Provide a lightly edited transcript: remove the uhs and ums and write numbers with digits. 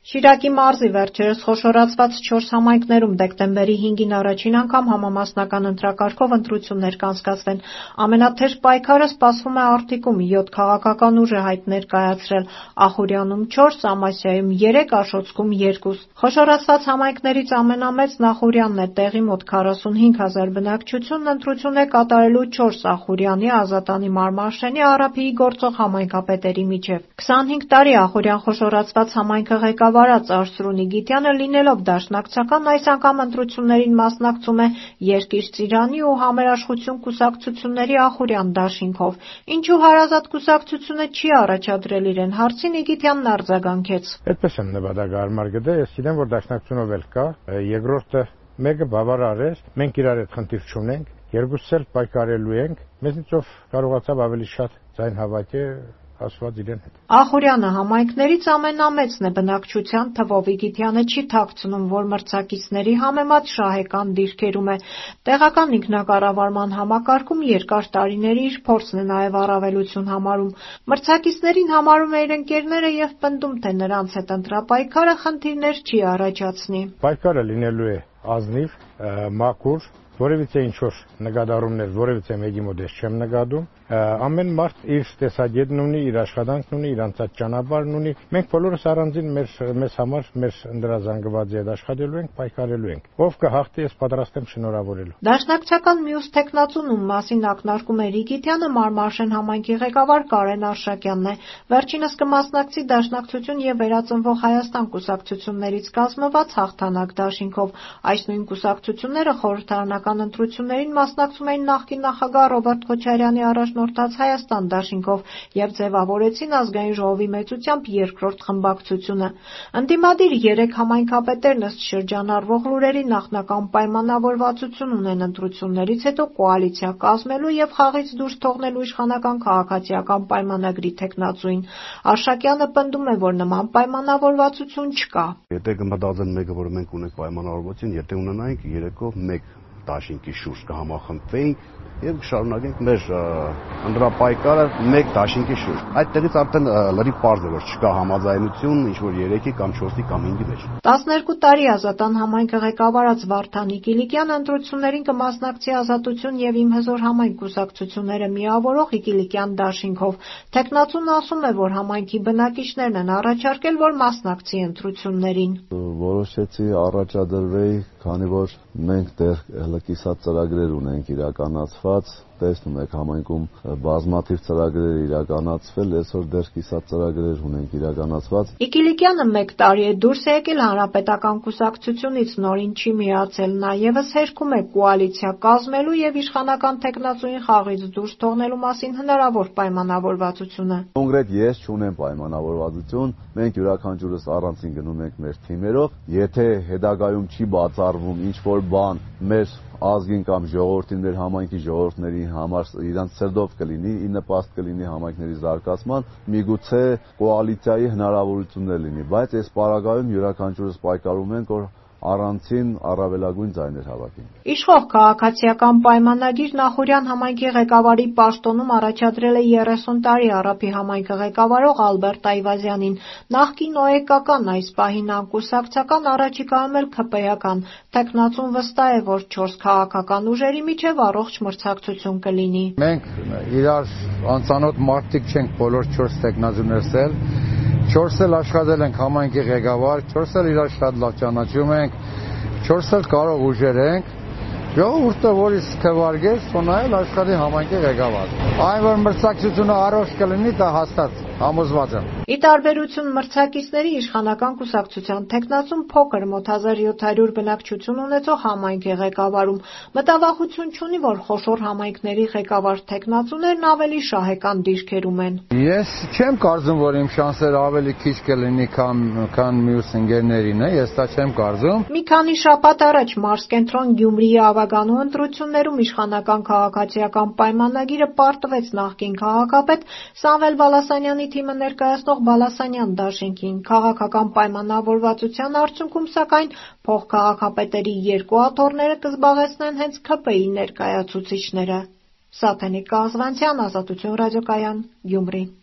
Շիրակի մարզի վերջերս խոշորացված 4 համայնքներում դեկտեմբերի 5-ին առաջին անգամ համամասնական ընտրակարգով ընտրություններ կանցկացվեն։ Ամենաթեժ պայքարը սպասվում է Արտիկում 7 քաղաքական ուժ է հայտ ներկայացրել, Ախուրյանում 4, Ամասիայում 3, Աշոտսկում 2։ Խոշորացված համայնքներից ամենամեծն Ախուրյանն է, տեղի մոտ 45 000 բնակչությունն ընտրություն է կատարելու 4 Ախուրյանի, Ազատանի, Մարմաշենի, Արաբիի գործող համայնքապետերի միջև։ 25 տարի Ախուրյան խոշորացված համայնքը ղեկավարած Արսրու Նիգիտյանը լինելով դաշնակցական այս անգամ ընտրություններին մասնակցում է Երկիր Ծիրանի ու Համերաշխություն կուսակցությունների Ախուրյան դաշինքով։ Ինչու հարազատ կուսակցությունը չի առաջադրել իրեն, հարցի Նիգիտյանն արձագանքեց։ Այդպես եմ նպատակահարմար գտել, ես գիտեմ, որ դաշնակցությունով էլ կա, երկրորդը մեկը բավարար է, մենք իրար հետ խնդիր չունենք, երկուսս էլ պայքարելու ենք, մեզնից ով կարողացավ ավելի շատ ձայն հավաքել ասված իրեն հետ։ Ախուրյանը համայնքներից ամենամեծն է բնակչության թվով, Իգիթյանը չի թաքցնում, որ մրցակիցների համեմատ շահեկան դիրքերում է։ Տեղական ինքնակառավարման համակարգում երկար տարիների իր փորձն է նաև առավելություն համարում։ Մրցակիցներին համարում է իր ընկերները եւ պնդում, թե նրանց հետ ընտրապայքարը խնդիրներ չի առաջացնի։ Պայքարը լինելու է ազնիվ, մաքուր, որևիցե ինչ-որ նկատառումներ, որևիցե մեկի մոտ ես չեմ նկատում։ Ամեն մարդ իր տեսակետն ունի, իր աշխատանքն ունի, իր անցած ճանապարհն ունի։ Մենք բոլորս առանձին մեզ համար մեր ընդրազանգվածի հետ աշխատելու ենք, պայքարելու ենք։ Ով կհաղթի, ես պատրաստ եմ շնորհավորելու։ Դաշնակցական մյուս տեխնացուն, ում մասին ակնարկում է Իգիթյանը, Մարմաշեն համայնքի ղեկավար Կարեն Արշակյանն է։ Վերջինս կմասնակցի Դաշնակցություն եւ Վերածնվող Հայաստան կուսակցություններից կազմված Հաղթանակ դաշինքով։ Այս նույն կուսակցությունները խորհրդարանական ընտրություններին մասնակցում էին նախկին նախագահ Ռոբերտ Քոչարյանի առաջնորդած Հայաստան դաշինքով եւ ձևավորեցին ազգային ժողովի մեծությամբ երկրորդ խմբակցությունը։ Ընդդիմադիր 3 համայնքապետերն ըստ շրջանառվող լուրերի նախնական պայմանավորվածություն ունեն ընտրություններից հետո կոալիցիա կազմելու եւ խաղից դուրս թողնելու իշխանական քաղաքացիական պայմանագրի տեխնացուին։ Արշակյանը պնդում է, որ նման պայմանավորվածություն չկա։ Եթե կմտածեն մեկը, որ մենք ունենք պայմանավորվածություն, եթե ունենայինք երեքով մեկ դաշինքի շուրջ կհամախմբվեինք եւ կշարունակենք մեր ընտրապայքարը մեկ դաշինքի շուրջ։ Այդտեղից արդեն լրիվ պարզ է, որ չկա համաձայնություն ինչ-որ 3-ի կամ 4-ի կամ 5-ի մեջ։ 12 տարի Ազատան համայնքը ղեկավարած Վարդան Իգիլիկյանը ընտրություններին կմասնակցի Ազատություն եւ Իմ հզոր համայնք կուսակցությունները միավորող Իգիլիկյան դաշինքով։ Տեխնացուն ասում է, որ համայնքի բնակիչներն են առաջարկել, որ մասնակցի ընտրություններին։ Որոշեցի առաջադրվեի, քանի որ մենք դեռ հլկիսած ծրագրեր ունենք իրականացված, տեսնում եք համայնքում բազմաթիվ ծրագրեր իրականացվել, այսօր դեռ կիսատ ծրագրեր ունենք իրականացված։ Իգիլիկյանը 1 տարի է դուրս է եկել հանրապետական կուսակցությունից, նորին չի միացել, նաեւս հերքում է կոալիցիա կազմելու եւ իշխանական տեխնացուին խաղից դուրս թողնելու մասին հնարավոր պայմանավորվածությունը։ Կոնկրետ ես չունեմ պայմանավորվածություն, մենք յուրաքանչյուրս առանցին գնում ենք մեր թիմերով, եթե հետագայում չի բացառվում ինչ-որ բան մեր ազգին կամ ժողովրդին, մեր համայնքի ժողովուրդների համար իրանց սրտով կլինի, ի նպաստ կլինի համայնքների զարգացման, միգուցե կոալիցիայի հնարավորություններ լինի, բայց այս պարագայում յուրաքանչյուրս պայքարում ենք, որ առանցին առավելագույն ձայներ հավաքենք։ Իշխող քաղաքացիական պայմանագիրն Ախուրյան համայնքի ղեկավարի պաշտոնում առաջադրել է 30 տարի Արաբի համայնքը ղեկավարող Ալբերտ Այվազյանին։ Նախկին ՕԵԿ-ական, այս պահին անկուսակցական, առաջիկայում էլ ՔՊ-ական։ Տեխնացուն վստահ է, որ 4 քաղաքական ուժերի միջև առողջ մրցակցություն կլինի։ Մենք իրար անծանոթ մարդիկ չենք, բոլոր 4 տեխնացուներս էլ 4 էլ աշխատել ենք համայնքի ղեկավար, 4 էլ իրար շատ լավ ճանաչում ենք, 4 էլ կարող ուժեր ենք, ժողովուրդը որից քվարգես, թողնել աշխատի համայնքի ղեկավար։ Այն որ մրցակցությունը առողջ կլինի, դա հաստատ համոզված եմ։ Ի տարբերություն մրցակիցների իշխանական կուսակցության տեխնացուն փոքր մոտ 1700 բնակչություն ունեցող համայնք է ղեկավարում։ Մտավախություն չունի, որ խոշոր համայնքների ղեկավար տեխնացուներն ավելի շահեկան դիրքերում են։ Ես չեմ կարծում, որ իմ շանսերը ավելի քիչ կլինի, քան մյուս ընկերներին, ես դա չեմ կարծում։ Մի քանի շաբաթ առաջ Մարզկենտրոն Գյումրիի ավագանու ընտրություններում իշխանական քաղաքացիական պայմանագիրը պարտվեց նախկին քաղաքապետ Սամվել Բալասանյանի թիմը ներկայացնող Բալասանյան դաշինքին։ Քաղաքական պայմանավորվածության արդյունքում, սակայն, փոխքաղաքապետերի 2 աթոռները կզբաղեցնեն հենց ՔՊ-ի ներկայացուցիչները։ Սաթենիկ Կազվանցյան, Ազատություն ռադիոկայան, Գյումրի։